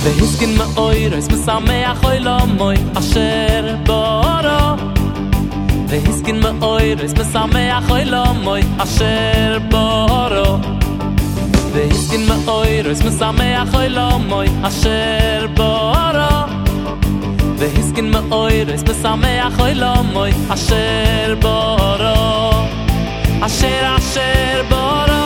והסכין מאוירס מסמח עולמוי אשר בורו והסכין מאוירס מסמח עולמוי אשר בורו והסכין מאוירס מסמח עולמוי אשר בורו והסכין מאוירס מסמח עולמוי אשר בורו אשר בורו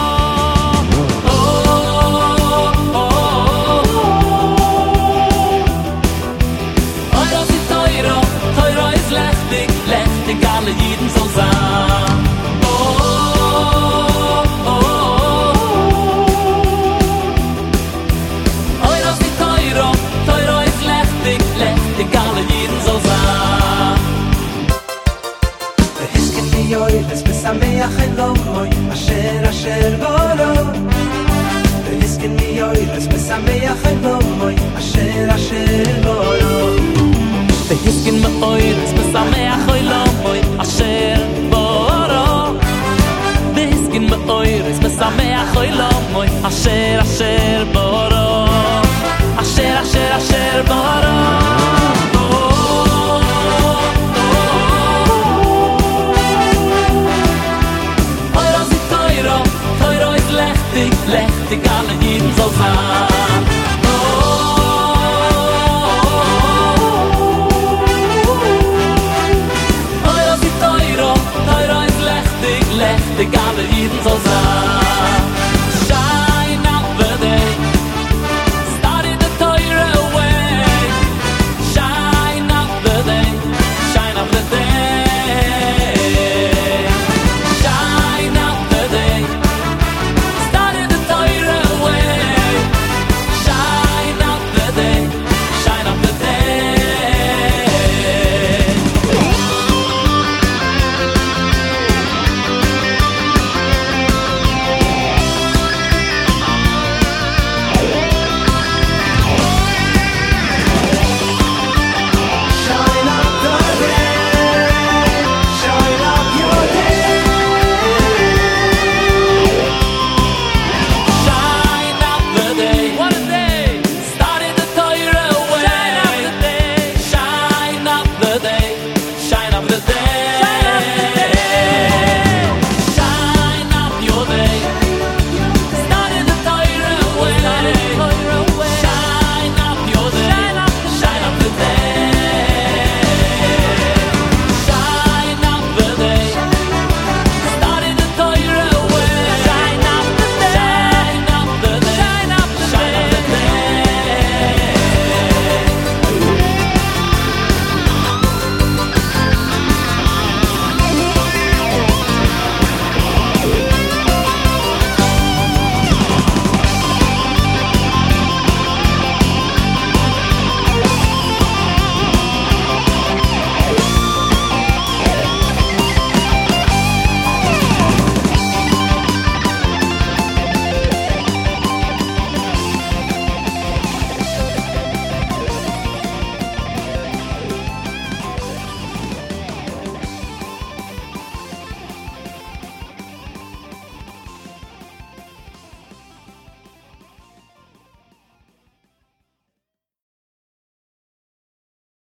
lechtig alle Jiden soll sein das die Teuro ist lechtig alle Jiden soll sein והסכן מי אוירס משמח אלומוי אשר בורו והסכן מי אוירס משמח אלומוי אשר בורו והסכין מאוירס מסמח עולמוי אשר בורו והסכין מאוירס מסמח עולמוי אשר בורו